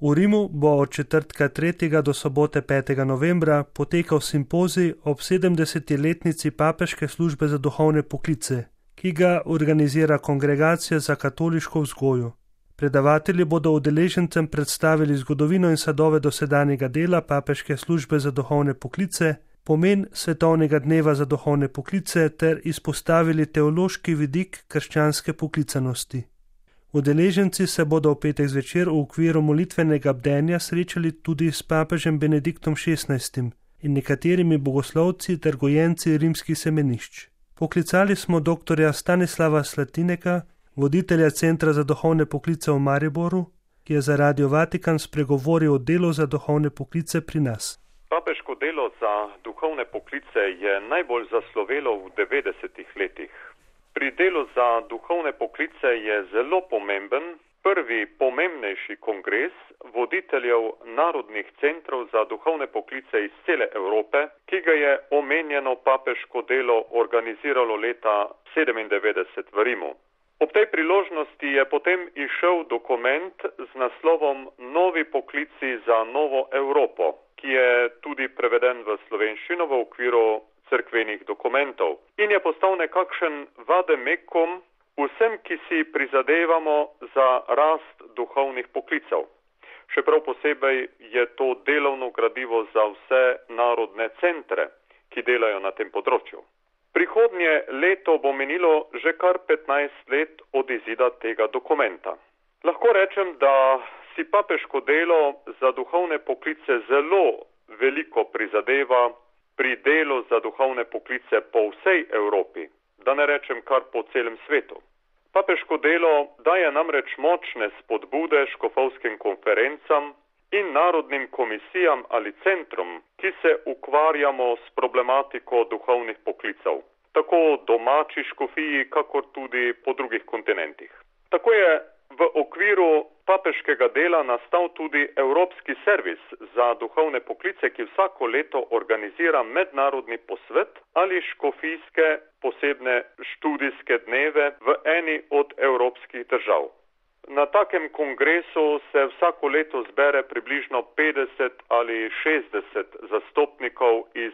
V Rimu bo od četrtka 3. do sobote 5. novembra potekal simpozij ob 70-letnici Papeške službe za duhovne poklice, ki ga organizira Kongregacija za katoliško vzgojo. Predavatelji bodo udeležencem predstavili zgodovino in sadove dosedanjega dela Papeške službe za duhovne poklice, pomen svetovnega dneva za duhovne poklice ter izpostavili teološki vidik krščanske poklicanosti. Udeleženci se bodo v petek zvečer v okviru molitvenega bdenja srečali tudi s papežem Benediktom XVI in nekaterimi bogoslovci ter gojenci rimskih semenišč. Poklicali smo dr. Stanislava Slatineka, voditelja Centra za duhovne poklice v Mariboru, ki je za Radio Vatikan spregovoril o delu za duhovne poklice pri nas. Papeško delo za duhovne poklice je najbolj zaslovelo v 90-ih letih. Pri delu za duhovne poklice je zelo pomemben prvi pomembnejši kongres voditeljev narodnih centrov za duhovne poklice iz cele Evrope, ki ga je omenjeno papeško delo organiziralo leta 1997 v Rimu. Ob tej priložnosti je potem išel dokument z naslovom Novi poklici za novo Evropo, ki je tudi preveden v slovenščino v okviru cerkvenih dokumentov in je postal nekakšen vademekum vsem, ki si prizadevamo za rast duhovnih poklicev. Še prav posebej je to delovno gradivo za vse narodne centre, ki delajo na tem področju. Prihodnje leto bo minilo že kar 15 let od izida tega dokumenta. Lahko rečem, da si papeško delo za duhovne poklice zelo veliko prizadeva pri delu za duhovne poklice po vsej Evropi, da ne rečem kar po celem svetu. Papeško delo daje namreč močne spodbude škofovskim konferencam in narodnim komisijam ali centrom, ki se ukvarjamo s problematiko duhovnih poklicev, tako domači škofiji, kakor tudi po drugih kontinentih. Tako je v okviru papeškega dela nastal tudi Evropski servis za duhovne poklice, ki vsako leto organizira mednarodni posvet ali škofijske posebne študijske dneve v eni od evropskih držav. Na takem kongresu se vsako leto zbere približno 50 ali 60 zastopnikov iz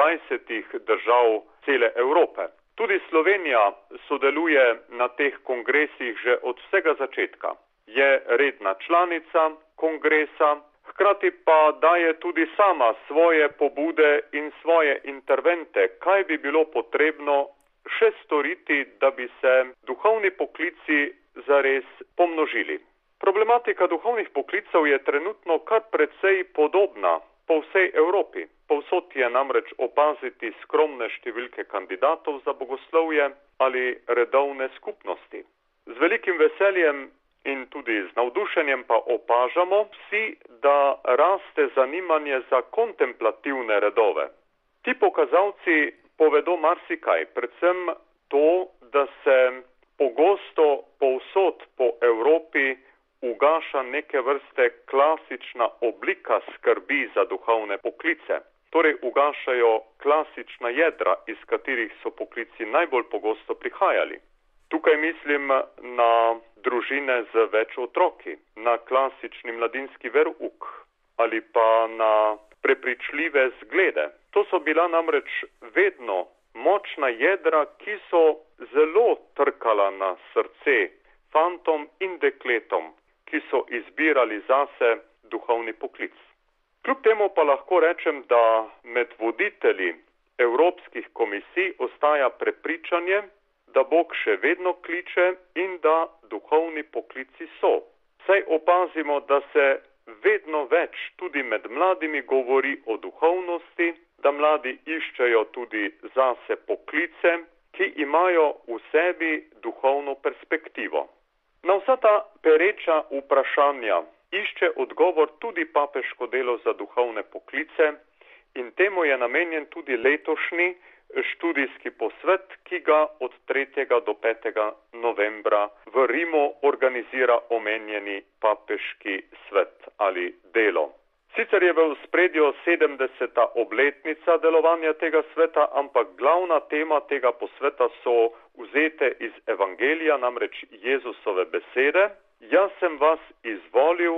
20 držav cele Evrope. Tudi Slovenija sodeluje na teh kongresih že od vsega začetka. Je redna članica kongresa, hkrati pa daje tudi sama svoje pobude in svoje intervente, kaj bi bilo potrebno še storiti, da bi se duhovni poklici zares pomnožili. Problematika duhovnih poklicev je trenutno kar precej podobna po vsej Evropi. Povsod je namreč opaziti skromne številke kandidatov za bogoslovje ali redovne skupnosti. Z velikim veseljem in tudi z navdušenjem pa opažamo vsi, da raste zanimanje za kontemplativne redove. Ti pokazalci povedo marsikaj, predvsem to, da se pogosto povsod po Evropi ugaša neke vrste klasična oblika skrbi za duhovne poklice. Torej ugašajo klasična jedra, iz katerih so poklici najbolj pogosto prihajali. Tukaj mislim na družine z več otroki, na klasični mladinski verouk ali pa na prepričljive zglede. To so bila namreč vedno močna jedra, ki so zelo trkala na srce fantom in dekletom, ki so izbirali zase duhovni poklic. Kljub temu pa lahko rečem, da med voditelji evropskih komisij ostaja prepričanje, da Bog še vedno kliče in da duhovni poklici so. Saj opazimo, da se vedno več tudi med mladimi govori o duhovnosti, da mladi iščejo tudi zase poklice, ki imajo v sebi duhovno perspektivo. Na vsa ta pereča vprašanja išče odgovor tudi papeško delo za duhovne poklice in temu je namenjen tudi letošnji študijski posvet, ki ga od 3. do 5. novembra v Rimu organizira omenjeni papeški svet ali delo. Sicer je v ospredju 70. obletnica delovanja tega sveta, ampak glavna tema tega posveta so vzete iz Evangelija, namreč Jezusove besede. Jaz sem vas izvolil,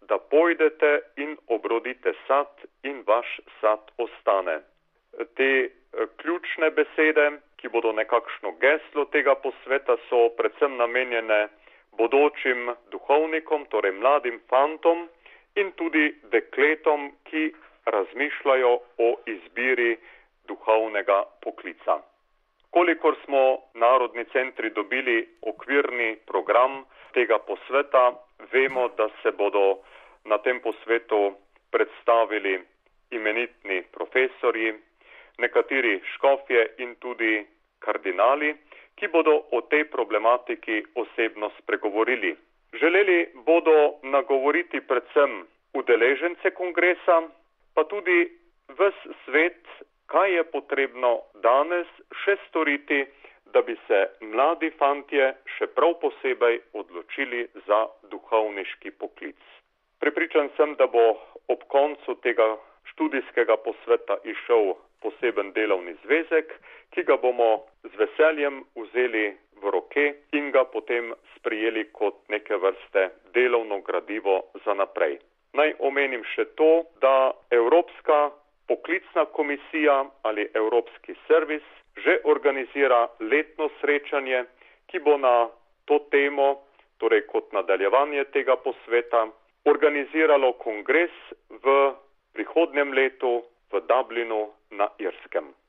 da pojdete in obrodite sad in vaš sad ostane. Te ključne besede, ki bodo nekakšno geslo tega posveta, so predvsem namenjene bodočim duhovnikom, torej mladim fantom in tudi dekletom, ki razmišljajo o izbiri duhovnega poklica. Kolikor smo narodni centri dobili okvirni program tega posveta, vemo, da se bodo na tem posvetu predstavili imenitni profesorji, nekateri škofje in tudi kardinali, ki bodo o tej problematiki osebno spregovorili. Želeli bodo nagovoriti predvsem udeležence kongresa, pa tudi ves svet, kaj je potrebno danes še storiti, da bi se mladi fantje še prav posebej odločili za duhovniški poklic. Prepričan sem, da bo ob koncu tega študijskega posveta izšel poseben delovni zvezek, ki ga bomo z veseljem vzeli v roke in ga potem sprijeli kot neke vrste delovno gradivo za naprej. Naj omenim še to, da Evropska poklicna komisija ali Evropski servis že organizira letno srečanje, ki bo na to temo, torej kot nadaljevanje tega posveta, organiziralo kongres v prihodnjem letu v Dublinu na Irskem.